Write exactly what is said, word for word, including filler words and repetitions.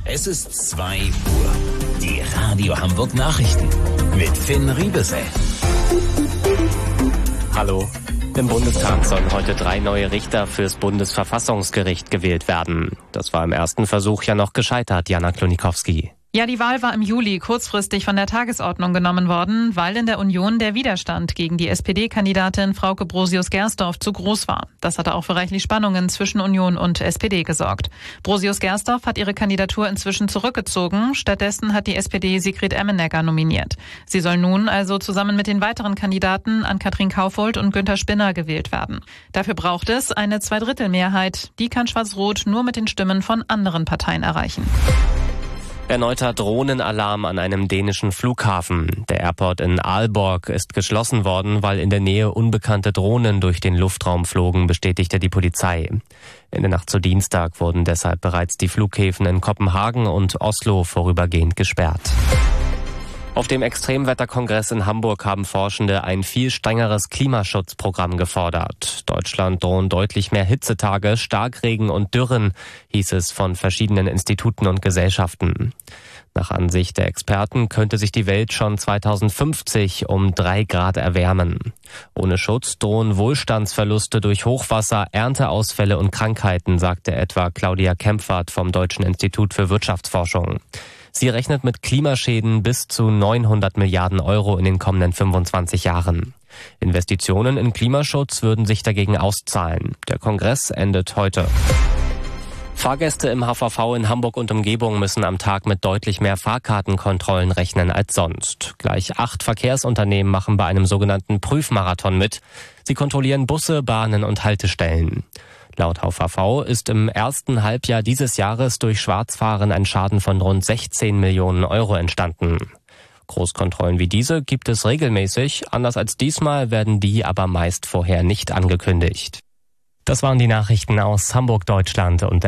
Es ist zwei Uhr. Die Radio Hamburg Nachrichten mit Finn Riebesell. Hallo. Im Bundestag sollen heute drei neue Richter fürs Bundesverfassungsgericht gewählt werden. Das war im ersten Versuch ja noch gescheitert, Jana Klonikowski. Ja, die Wahl war im Juli kurzfristig von der Tagesordnung genommen worden, weil in der Union der Widerstand gegen die S P D-Kandidatin Frauke Brosius-Gersdorf zu groß war. Das hatte auch für reichlich Spannungen zwischen Union und S P D gesorgt. Brosius-Gersdorf hat ihre Kandidatur inzwischen zurückgezogen. Stattdessen hat die S P D Sigrid Emmenegger nominiert. Sie soll nun also zusammen mit den weiteren Kandidaten Ann-Kathrin Kaufhold und Günther Spinner gewählt werden. Dafür braucht es eine Zweidrittelmehrheit. Die kann Schwarz-Rot nur mit den Stimmen von anderen Parteien erreichen. Erneuter Drohnenalarm an einem dänischen Flughafen. Der Airport in Aalborg ist geschlossen worden, weil in der Nähe unbekannte Drohnen durch den Luftraum flogen, bestätigte die Polizei. In der Nacht zu Dienstag wurden deshalb bereits die Flughäfen in Kopenhagen und Oslo vorübergehend gesperrt. Auf dem Extremwetterkongress in Hamburg haben Forschende ein viel strengeres Klimaschutzprogramm gefordert. Deutschland drohen deutlich mehr Hitzetage, Starkregen und Dürren, hieß es von verschiedenen Instituten und Gesellschaften. Nach Ansicht der Experten könnte sich die Welt schon zweitausendfünfzig um drei Grad erwärmen. Ohne Schutz drohen Wohlstandsverluste durch Hochwasser, Ernteausfälle und Krankheiten, sagte etwa Claudia Kempfert vom Deutschen Institut für Wirtschaftsforschung. Sie rechnet mit Klimaschäden bis zu neunhundert Milliarden Euro in den kommenden fünfundzwanzig Jahren. Investitionen in Klimaschutz würden sich dagegen auszahlen. Der Kongress endet heute. Fahrgäste im H V V in Hamburg und Umgebung müssen am Tag mit deutlich mehr Fahrkartenkontrollen rechnen als sonst. Gleich acht Verkehrsunternehmen machen bei einem sogenannten Prüfmarathon mit. Sie kontrollieren Busse, Bahnen und Haltestellen. Laut H V V ist im ersten Halbjahr dieses Jahres durch Schwarzfahren ein Schaden von rund sechzehn Millionen Euro entstanden. Großkontrollen wie diese gibt es regelmäßig, anders als diesmal werden die aber meist vorher nicht angekündigt. Das waren die Nachrichten aus Hamburg, Deutschland und